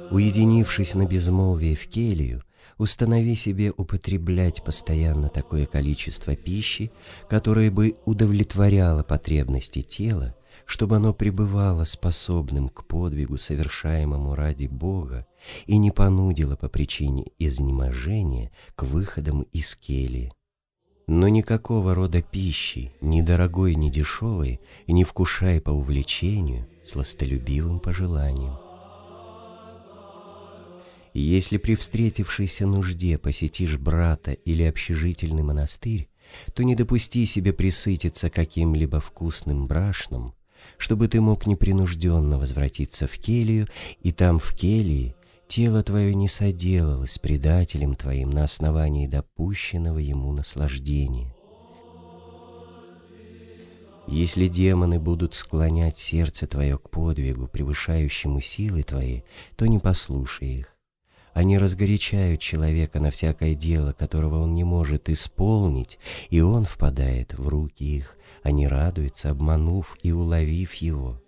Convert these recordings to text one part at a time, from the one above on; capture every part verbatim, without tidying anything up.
Уединившись на безмолвие в келью, установи себе употреблять постоянно такое количество пищи, которое бы удовлетворяло потребности тела, чтобы оно пребывало способным к подвигу, совершаемому ради Бога, и не понудило по причине изнеможения к выходам из кельи. Но никакого рода пищи, ни дорогой, ни дешевой, не вкушай по увлечению, сластолюбивым пожеланиям. И если при встретившейся нужде посетишь брата или общежительный монастырь, то не допусти себе присытиться каким-либо вкусным брашном, чтобы ты мог непринужденно возвратиться в келью, и там в келье тело твое не соделалось предателем твоим на основании допущенного ему наслаждения. Если демоны будут склонять сердце твое к подвигу, превышающему силы твои, то не послушай их. Они разгорячают человека на всякое дело, которого он не может исполнить, и он впадает в руки их, они радуются, обманув и уловив его.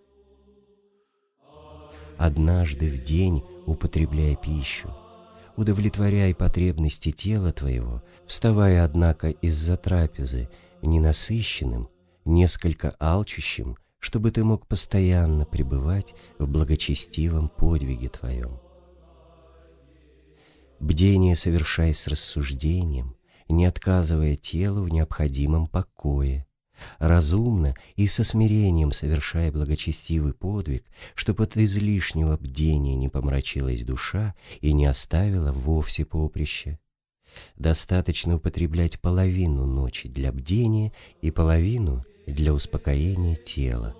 Однажды в день употребляй пищу, удовлетворяй потребности тела твоего, вставая, однако, из-за трапезы ненасыщенным, несколько алчущим, чтобы ты мог постоянно пребывать в благочестивом подвиге твоем. Бдение совершай с рассуждением, не отказывая телу в необходимом покое. Разумно и со смирением совершай благочестивый подвиг, чтобы от излишнего бдения не помрачилась душа и не оставила вовсе поприще. Достаточно употреблять половину ночи для бдения и половину для успокоения тела.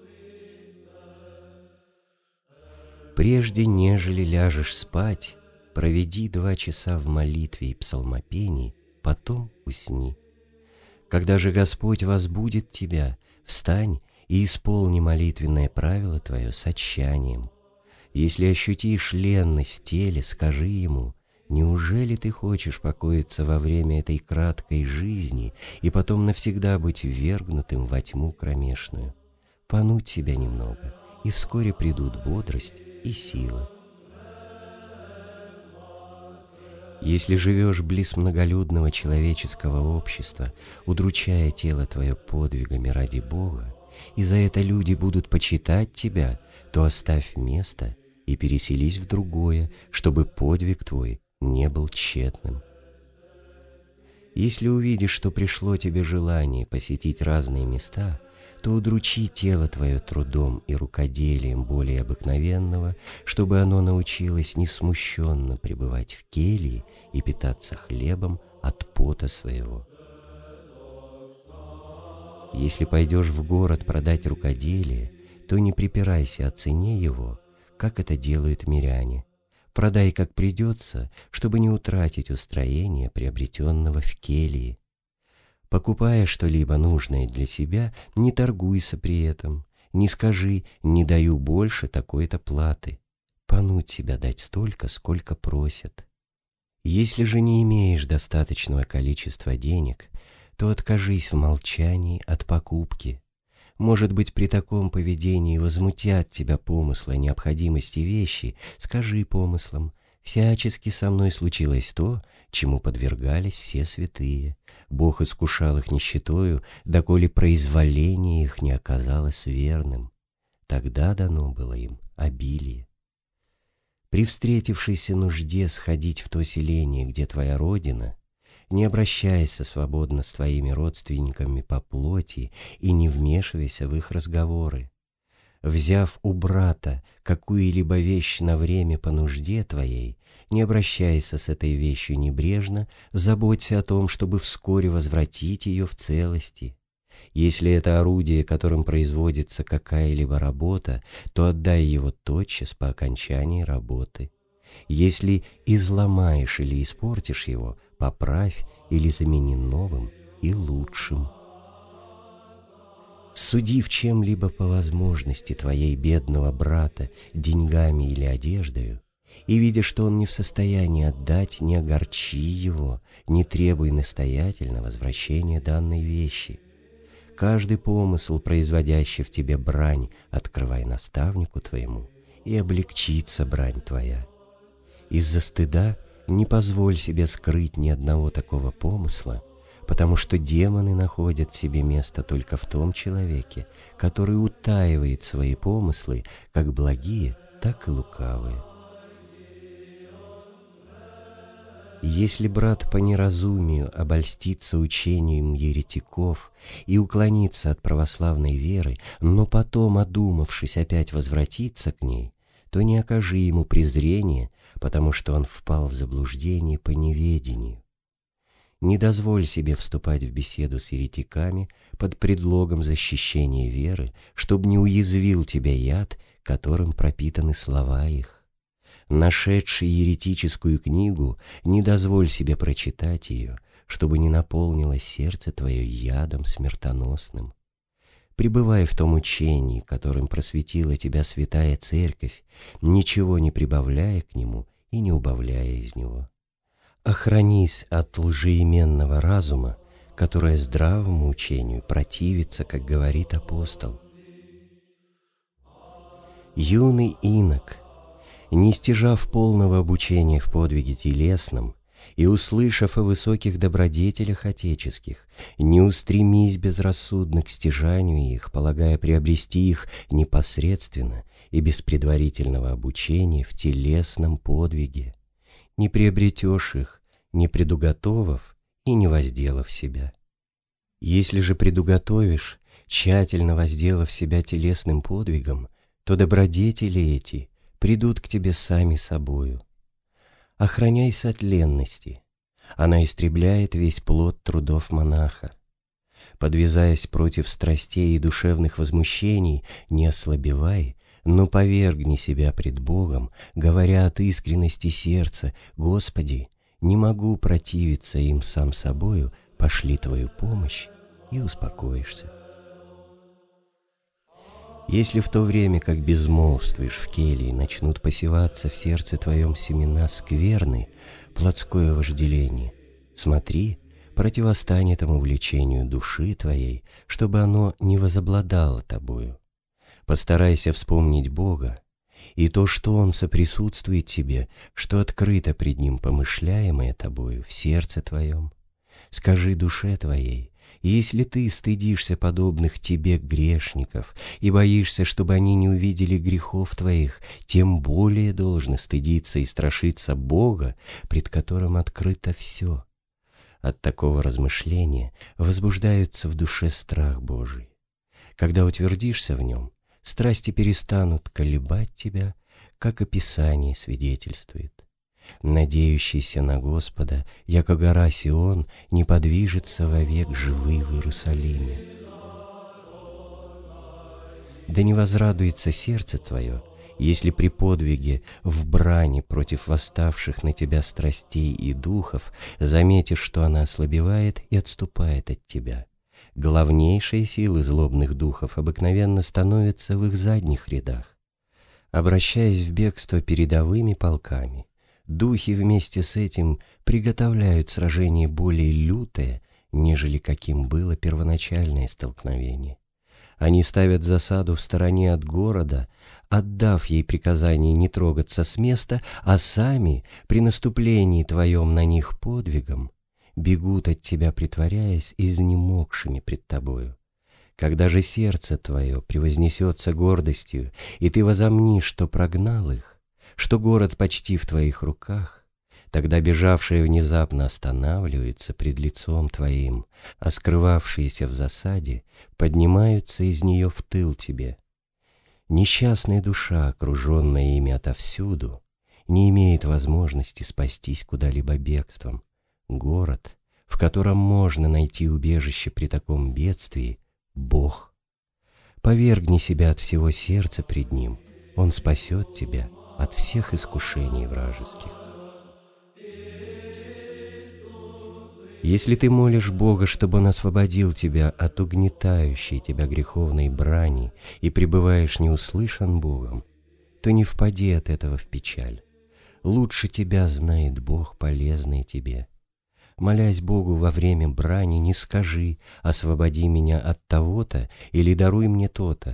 Прежде нежели ляжешь спать, проведи два часа в молитве и псалмопении, потом усни. Когда же Господь возбудит тебя, встань и исполни молитвенное правило твое с отчаянием. Если ощутишь ленность в теле, скажи Ему: неужели ты хочешь покоиться во время этой краткой жизни и потом навсегда быть ввергнутым во тьму кромешную? Понудь себя немного, и вскоре придут бодрость и сила. Если живешь близ многолюдного человеческого общества, удручая тело твое подвигами ради Бога, и за это люди будут почитать тебя, то оставь место и переселись в другое, чтобы подвиг твой не был тщетным. Если увидишь, что пришло тебе желание посетить разные места, то удручи тело твое трудом и рукоделием более обыкновенного, чтобы оно научилось несмущенно пребывать в келье и питаться хлебом от пота своего. Если пойдешь в город продать рукоделие, то не припирайся о цене его, как это делают миряне. Продай как придется, чтобы не утратить устроение, приобретенного в келье. Покупая что-либо нужное для себя, не торгуйся при этом, не скажи «не даю больше такой-то платы». Понудь себя дать столько, сколько просят. Если же не имеешь достаточного количества денег, то откажись в молчании от покупки. Может быть, при таком поведении возмутят тебя помыслы о необходимости вещи, скажи помыслам: всячески со мной случилось то, чему подвергались все святые. Бог искушал их нищетою, доколе произволение их не оказалось верным. Тогда дано было им обилие. При встретившейся нужде сходить в то селение, где твоя родина, не обращайся свободно с твоими родственниками по плоти и не вмешивайся в их разговоры. Взяв у брата какую-либо вещь на время по нужде твоей, не обращайся с этой вещью небрежно, заботься о том, чтобы вскоре возвратить ее в целости. Если это орудие, которым производится какая-либо работа, то отдай его тотчас по окончании работы. Если изломаешь или испортишь его, поправь или замени новым и лучшим. Судив чем-либо по возможности твоей бедного брата деньгами или одеждою, и видя, что он не в состоянии отдать, не огорчи его, не требуй настоятельно возвращения данной вещи. Каждый помысл, производящий в тебе брань, открывай наставнику твоему, и облегчится брань твоя. Из-за стыда не позволь себе скрыть ни одного такого помысла, потому что демоны находят себе место только в том человеке, который утаивает свои помыслы, как благие, так и лукавые. Если брат по неразумию обольстится учением еретиков и уклонится от православной веры, но потом, одумавшись, опять возвратится к ней, то не окажи ему презрения, потому что он впал в заблуждение по неведению. Не дозволь себе вступать в беседу с еретиками под предлогом защищения веры, чтобы не уязвил тебя яд, которым пропитаны слова их. Нашедший еретическую книгу, не дозволь себе прочитать ее, чтобы не наполнило сердце твое ядом смертоносным. Пребывай в том учении, которым просветила тебя Святая Церковь, ничего не прибавляя к нему и не убавляя из него. Охранись от лжеименного разума, которое здравому учению противится, как говорит апостол. Юный инок, не стяжав полного обучения в подвиге телесном и услышав о высоких добродетелях отеческих, не устремись безрассудно к стяжанию их, полагая приобрести их непосредственно и без предварительного обучения в телесном подвиге. Не приобретешь их, не предуготовав и не возделав себя. Если же предуготовишь, тщательно возделав себя телесным подвигом, то добродетели эти придут к тебе сами собою. Охраняйся от ленности, она истребляет весь плод трудов монаха. Подвязаясь против страстей и душевных возмущений, не ослабевай, но повергни себя пред Богом, говоря от искренности сердца: «Господи, не могу противиться им сам собою, пошли Твою помощь», и успокоишься. Если в то время, как безмолвствуешь в келье, начнут посеваться в сердце твоем семена скверны, плотское вожделение, смотри, противостань этому влечению души твоей, чтобы оно не возобладало тобою. Постарайся вспомнить Бога, и то, что Он соприсутствует тебе, что открыто пред Ним помышляемое тобою в сердце твоем. Скажи душе твоей: если ты стыдишься подобных тебе грешников и боишься, чтобы они не увидели грехов твоих, тем более должен стыдиться и страшиться Бога, пред которым открыто все. От такого размышления возбуждается в душе страх Божий. Когда утвердишься в нем, страсти перестанут колебать тебя, как и Писание свидетельствует. Надеющийся на Господа, яко гора Сион, не подвижется вовек живый в Иерусалиме. Да не возрадуется сердце твое, если при подвиге в брани против восставших на тебя страстей и духов заметишь, что она ослабевает и отступает от тебя. Главнейшие силы злобных духов обыкновенно становятся в их задних рядах. Обращаясь в бегство передовыми полками, духи вместе с этим приготовляют сражение более лютое, нежели каким было первоначальное столкновение. Они ставят засаду в стороне от города, отдав ей приказание не трогаться с места, а сами, при наступлении твоем на них подвигом, бегут от тебя, притворяясь изнемогшими пред тобою. Когда же сердце твое превознесется гордостью, и ты возомнишь, что прогнал их, что город почти в твоих руках, тогда бежавшие внезапно останавливаются пред лицом твоим, а скрывавшиеся в засаде поднимаются из нее в тыл тебе. Несчастная душа, окруженная ими отовсюду, не имеет возможности спастись куда-либо бегством. Город, в котором можно найти убежище при таком бедствии, — Бог. Повергни себя от всего сердца пред Ним, Он спасет тебя от всех искушений вражеских. Если ты молишь Бога, чтобы Он освободил тебя от угнетающей тебя греховной брани и пребываешь неуслышан Богом, то не впади от этого в печаль. Лучше тебя знает Бог, полезный тебе. Молясь Богу во время брани, не скажи: «Освободи меня от того-то» или «Даруй мне то-то».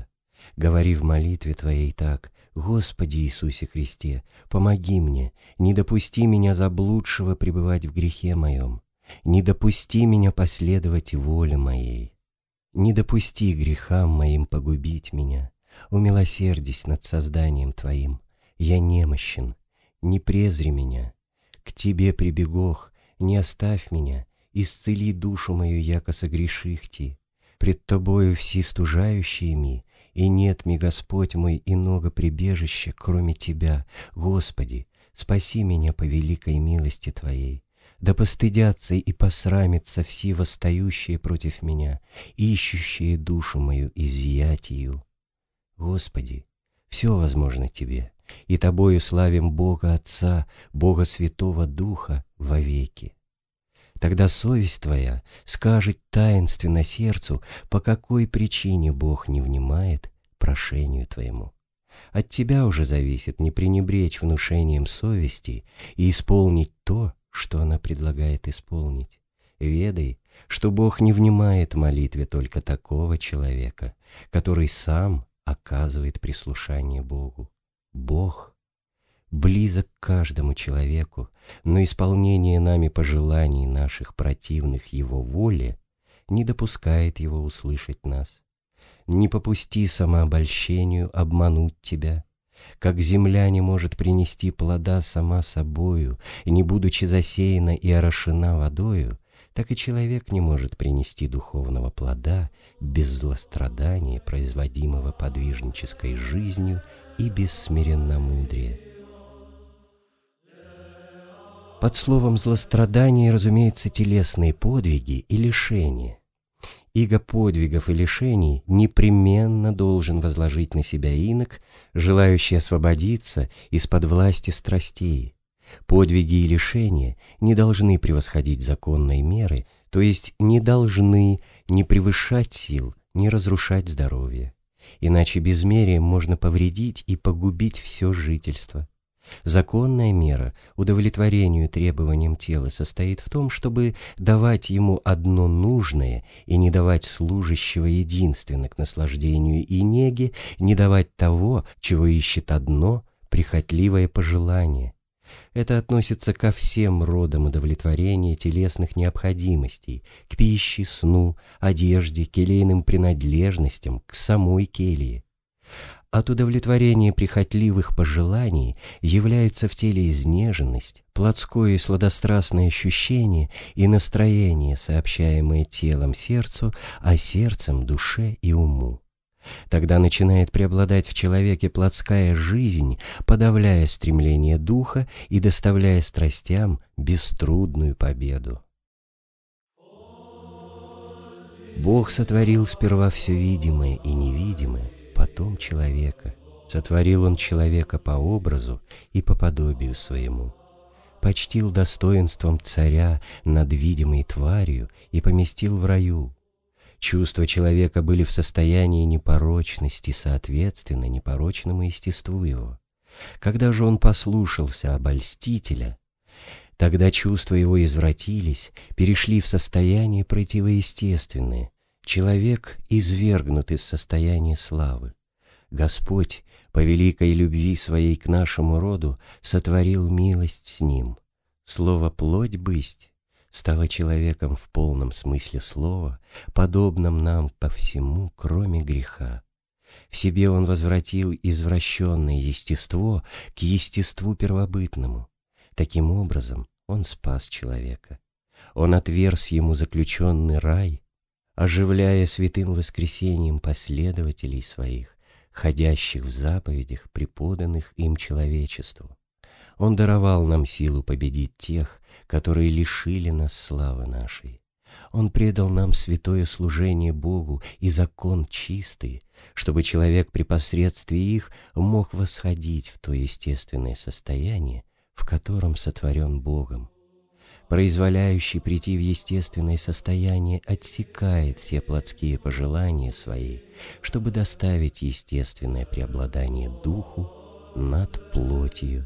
Говори в молитве твоей так: «Господи Иисусе Христе, помоги мне, не допусти меня заблудшего пребывать в грехе моем, не допусти меня последовать воле моей, не допусти грехам моим погубить меня, умилосердись над созданием Твоим, я немощен, не презри меня, к Тебе прибегох, не оставь меня, исцели душу мою, яко согреших Ти, пред Тобою все стужающие ми, и нет ми, Господь мой, иного прибежища, кроме Тебя. Господи, спаси меня по великой милости Твоей. Да постыдятся и посрамятся все восстающие против меня, ищущие душу мою изъятию. Господи, все возможно Тебе, и Тобою славим Бога Отца, Бога Святого Духа вовеки. Тогда совесть твоя скажет таинственно сердцу, по какой причине Бог не внимает прошению твоему. От тебя уже зависит не пренебречь внушением совести и исполнить то, что она предлагает исполнить. Ведай, что Бог не внимает молитве только такого человека, который сам оказывает прислушание Богу. Бог близок к каждому человеку, но исполнение нами пожеланий наших противных Его воле не допускает Его услышать нас. Не попусти самообольщению обмануть тебя. Как земля не может принести плода сама собою, не будучи засеяна и орошена водою, так и человек не может принести духовного плода без злострадания, производимого подвижнической жизнью, и без смиренномудрия. Под словом «злострадание» разумеется телесные подвиги и лишения. Иго подвигов и лишений непременно должен возложить на себя инок, желающий освободиться из-под власти страстей. Подвиги и лишения не должны превосходить законной меры, то есть не должны ни превышать сил, ни разрушать здоровье. Иначе безмерием можно повредить и погубить все жительство. Законная мера удовлетворению требованиям тела состоит в том, чтобы давать ему одно нужное и не давать служащего единственно к наслаждению и неге, не давать того, чего ищет одно прихотливое пожелание. Это относится ко всем родам удовлетворения телесных необходимостей, к пище, сну, одежде, келейным принадлежностям, к самой келье. От удовлетворения прихотливых пожеланий являются в теле изнеженность, плотское и сладострастное ощущение и настроение, сообщаемое телом сердцу, а сердцем душе и уму. Тогда начинает преобладать в человеке плотская жизнь, подавляя стремление духа и доставляя страстям беструдную победу. Бог сотворил сперва все видимое и невидимое, потом человека. Сотворил Он человека по образу и по подобию своему. Почтил достоинством царя над видимой тварью и поместил в раю. Чувства человека были в состоянии непорочности, соответственно непорочному естеству его. Когда же он послушался обольстителя, тогда чувства его извратились, перешли в состояние противоестественное. Человек извергнут из состояния славы. Господь, по великой любви своей к нашему роду, сотворил милость с ним. Слово «плоть бысть» стало человеком в полном смысле слова, подобным нам по всему, кроме греха. В себе он возвратил извращенное естество к естеству первобытному. Таким образом, он спас человека. Он отверз ему заключенный рай, оживляя святым воскресением последователей своих, ходящих в заповедях, преподанных им человечеству. Он даровал нам силу победить тех, которые лишили нас славы нашей. Он предал нам святое служение Богу и закон чистый, чтобы человек при посредстве их мог восходить в то естественное состояние, в котором сотворен Богом. Произволяющий прийти в естественное состояние отсекает все плотские пожелания свои, чтобы доставить естественное преобладание духу над плотью.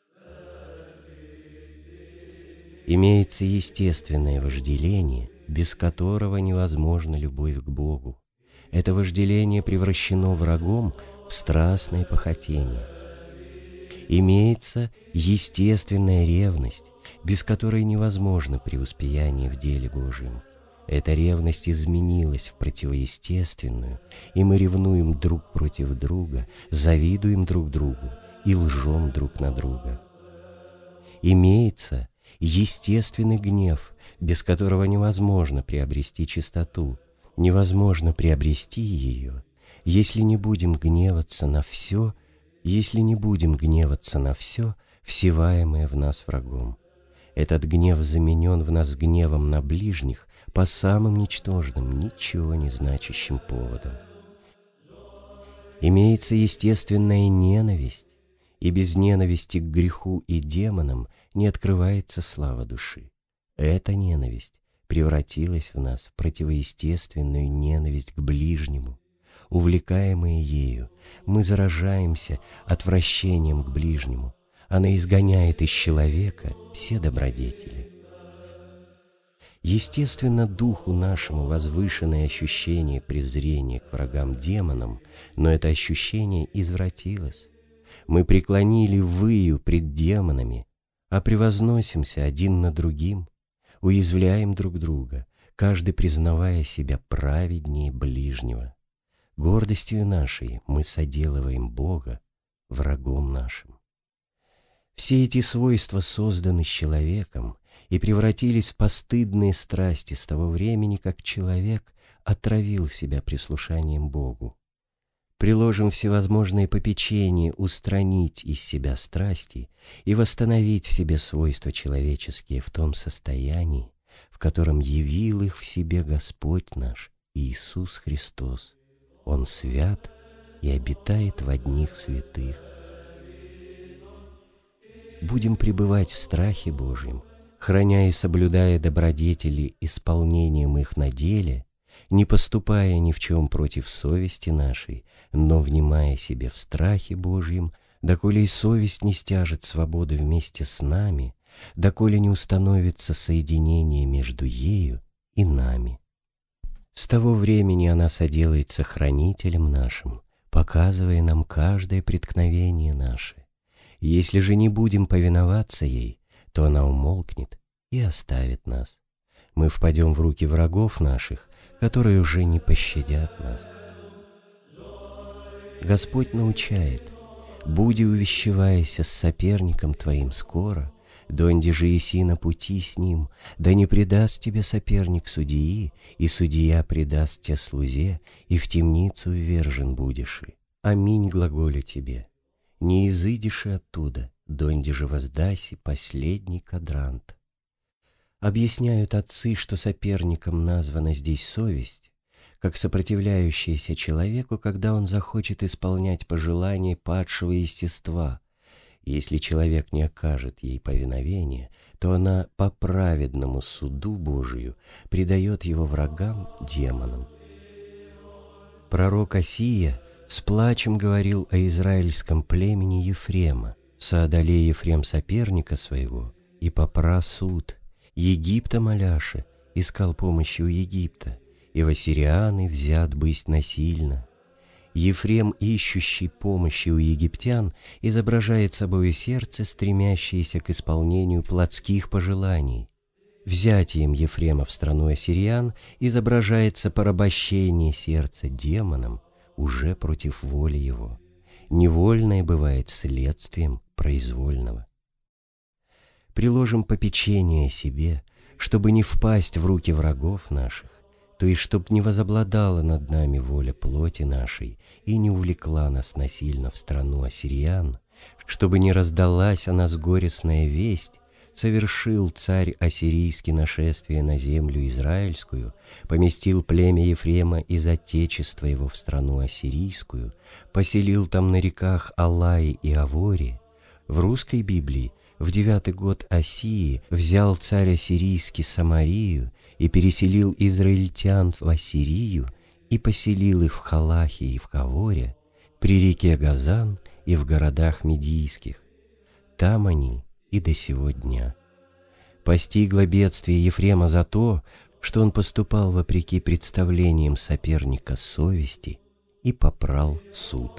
Имеется естественное вожделение, без которого невозможна любовь к Богу. это вожделение превращено врагом в страстное похотение. Имеется естественная ревность, без которой невозможно преуспеяние в деле Божьем. Эта ревность изменилась в противоестественную, и мы ревнуем друг против друга, завидуем друг другу и лжем друг на друга. Имеется естественный гнев, без которого невозможно приобрести чистоту, невозможно приобрести ее, если не будем гневаться на все, если не будем гневаться на все, всеваемое в нас врагом. Этот гнев заменен в нас гневом на ближних по самым ничтожным, ничего не значащим поводам. Имеется естественная ненависть, и без ненависти к греху и демонам не открывается слава души. Эта ненависть превратилась в нас в противоестественную ненависть к ближнему. Увлекаемые ею, мы заражаемся отвращением к ближнему. Она изгоняет из человека все добродетели. Естественно, духу нашему возвышенное ощущение презрения к врагам-демонам, но это ощущение извратилось. Мы преклонили выю пред демонами, а превозносимся один над другим, уязвляем друг друга, каждый признавая себя праведнее ближнего. Гордостью нашей мы соделываем Бога врагом нашим. Все эти свойства созданы с человеком и превратились в постыдные страсти с того времени, как человек отравил себя прислушанием Богу. Приложим всевозможные попечения устранить из себя страсти и восстановить в себе свойства человеческие в том состоянии, в котором явил их в себе Господь наш Иисус Христос. Он свят и обитает в одних святых. Будем пребывать в страхе Божьем, храня и соблюдая добродетели исполнением их на деле, не поступая ни в чем против совести нашей, но внимая себе в страхе Божьем, доколе и совесть не стяжет свободы вместе с нами, доколе не установится соединение между ею и нами. С того времени она соделается хранителем нашим, показывая нам каждое преткновение наше. Если же не будем повиноваться ей, то она умолкнет и оставит нас. Мы впадем в руки врагов наших, которые уже не пощадят нас. Господь научает: «Буди увещевайся с соперником твоим скоро, донде же еси на пути с ним, да не предаст тебе соперник судьи, и судья предаст тебя слузе, и в темницу ввержен будешь. Аминь глаголю тебе. Не изыдешь и оттуда, донде же воздаси последний кадрант». Объясняют отцы, что соперником названа здесь совесть, как сопротивляющаяся человеку, когда он захочет исполнять пожелания падшего естества. Если человек не окажет ей повиновения, то она по праведному суду Божию предает его врагам, демонам. Пророк Осия с плачем говорил о израильском племени Ефрема: «Соодолей Ефрем соперника своего, и попра суд. Египта моляше, искал помощи у Египта, и в ассирианы взят бысть насильно». Ефрем, ищущий помощи у египтян, изображает собою сердце, стремящееся к исполнению плотских пожеланий. Взятием Ефрема в страну ассириан изображается порабощение сердца демонам уже против воли его. Невольное бывает следствием произвольного. Приложим попечение о себе, чтобы не впасть в руки врагов наших, то есть чтоб не возобладала над нами воля плоти нашей и не увлекла нас насильно в страну ассириан, чтобы не раздалась о нас горестная весть: совершил царь ассирийский нашествие на землю израильскую, поместил племя Ефрема из отечества его в страну ассирийскую, поселил там на реках Алай и Авори. В русской Библии в девятый год Осии взял царь ассирийский Самарию и переселил израильтян в Ассирию и поселил их в Халахе и в Хаворе, при реке Газан и в городах медийских. Там они и до сего дня. Постигло бедствие Ефрема за то, что он поступал вопреки представлениям соперника совести и попрал суд.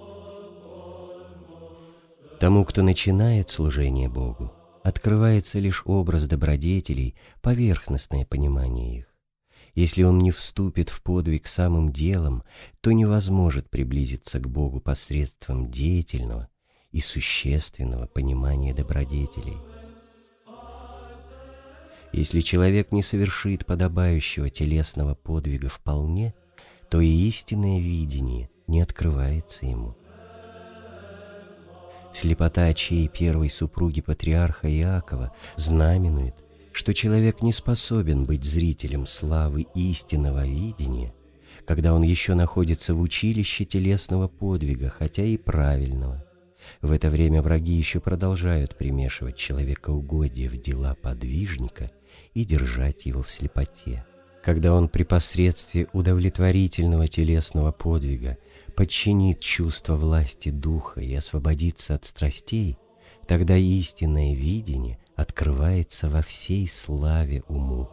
Тому, кто начинает служение Богу, открывается лишь образ добродетелей, поверхностное понимание их. Если он не вступит в подвиг самым делом, то не возможет приблизиться к Богу посредством деятельного и существенного понимания добродетелей. Если человек не совершит подобающего телесного подвига вполне, то и истинное видение не открывается ему. Слепота очей первой супруги патриарха Иакова знаменует, что человек не способен быть зрителем славы истинного видения, когда он еще находится в училище телесного подвига, хотя и правильного. В это время враги еще продолжают примешивать человекоугодие в дела подвижника и держать его в слепоте. Когда он при посредстве удовлетворительного телесного подвига подчинит чувство власти духа и освободится от страстей, тогда истинное видение открывается во всей славе уму.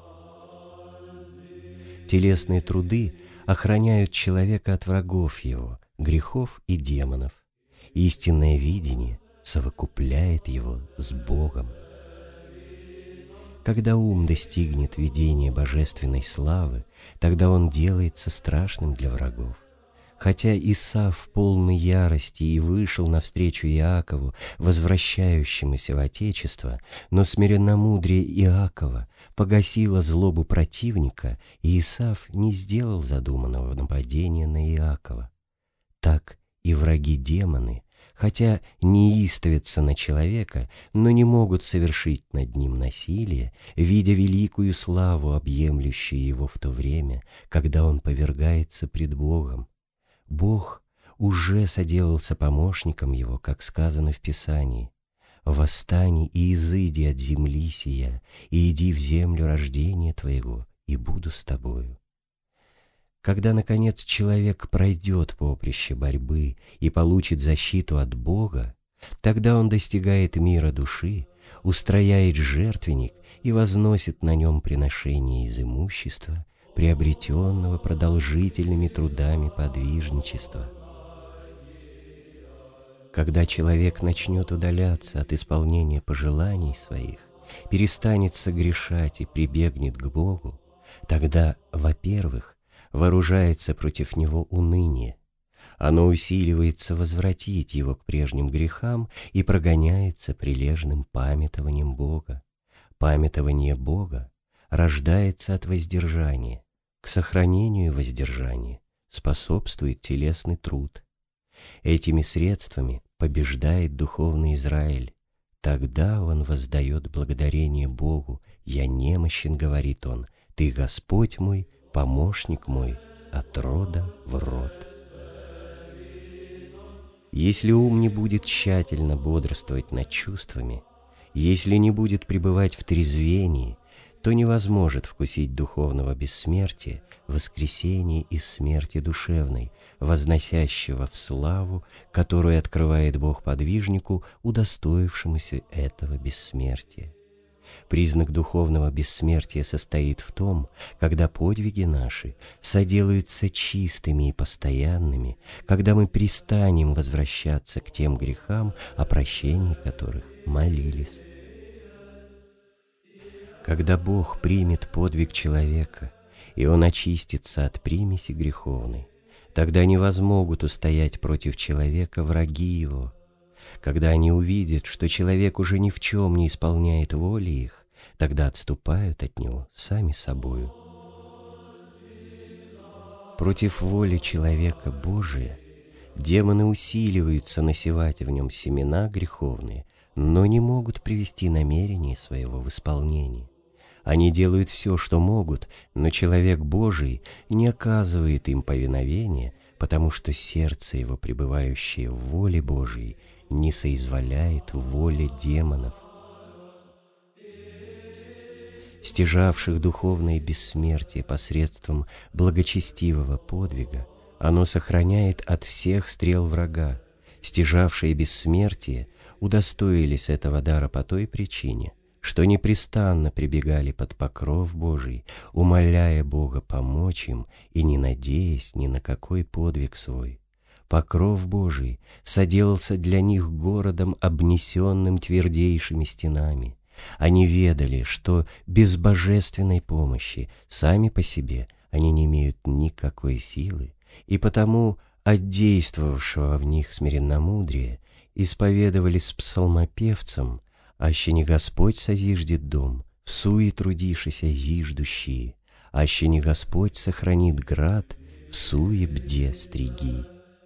Телесные труды охраняют человека от врагов его, грехов и демонов. Истинное видение совокупляет его с Богом. Когда ум достигнет видения божественной славы, тогда он делается страшным для врагов. Хотя Исав в полной ярости и вышел навстречу Иакову, возвращающемуся в Отечество, но смиренномудрие Иакова погасило злобу противника, и Исав не сделал задуманного нападения на Иакова. Так и враги-демоны, хотя неистовятся на человека, но не могут совершить над ним насилие, видя великую славу, объемлющую его в то время, когда он повергается пред Богом. Бог уже соделался помощником его, как сказано в Писании: «Восстань и изыди от земли сия, и иди в землю рождения твоего, и буду с тобою». Когда, наконец, человек пройдет поприще борьбы и получит защиту от Бога, тогда он достигает мира души, устрояет жертвенник и возносит на нем приношение из имущества, приобретенного продолжительными трудами подвижничества. Когда человек начнет удаляться от исполнения пожеланий своих, перестанет согрешать и прибегнет к Богу, тогда, во-первых, вооружается против него уныние. Оно усиливается возвратить его к прежним грехам и прогоняется прилежным памятованием Бога. Памятование Бога рождается от воздержания. К сохранению воздержания способствует телесный труд. Этими средствами побеждает духовный Израиль. Тогда он воздает благодарение Богу. «Я немощен, — говорит он, — Ты, Господь мой, помощник мой, от рода в род». Если ум не будет тщательно бодрствовать над чувствами, если не будет пребывать в трезвении, то не возможет вкусить духовного бессмертия, воскресения из смерти душевной, возносящего в славу, которую открывает Бог подвижнику, удостоившемуся этого бессмертия. Признак духовного бессмертия состоит в том, когда подвиги наши соделаются чистыми и постоянными, когда мы перестанем возвращаться к тем грехам, о прощении которых молились. Когда Бог примет подвиг человека, и он очистится от примеси греховной, тогда не возмогут устоять против человека враги его. Когда они увидят, что человек уже ни в чем не исполняет воли их, тогда отступают от него сами собою. Против воли человека Божия демоны усиливаются насевать в нем семена греховные, но не могут привести намерение своего в исполнение. Они делают все, что могут, но человек Божий не оказывает им повиновения, потому что сердце его, пребывающее в воле Божией, не соизволяет воле демонов. Стяжавших духовное бессмертие посредством благочестивого подвига, оно сохраняет от всех стрел врага. Стяжавшие бессмертие удостоились этого дара по той причине, что непрестанно прибегали под покров Божий, умоляя Бога помочь им и не надеясь ни на какой подвиг свой. Покров Божий соделался для них городом, обнесенным твердейшими стенами. Они ведали, что без божественной помощи сами по себе они не имеют никакой силы, и потому от действовавшего в них смиренномудрия исповедовали с псалмопевцем: «Аще не Господь созиждет дом, всуе трудишися зиждущие, аще не Господь сохранит град, всуе бде стриги».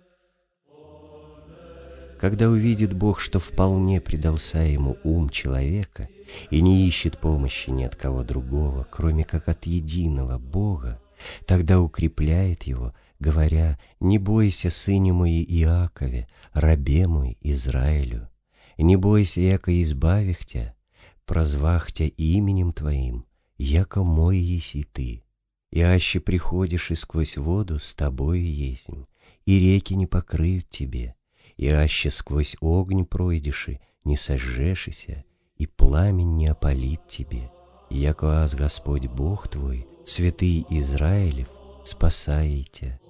Когда увидит Бог, что вполне предался ему ум человека и не ищет помощи ни от кого другого, кроме как от единого Бога, тогда укрепляет его, говоря: «Не бойся, сыне мой Иакове, рабе мой Израилю, не бойся, яко избавих тя, прозвах тя именем твоим, яко мой еси ты. И аще приходишь и сквозь воду, с тобою есмь, и реки не покрыют тебе, и аще сквозь огонь пройдешь, и не сожжешься, и пламень не опалит тебе, яко аз Господь Бог твой, святый Израилев, спасаете».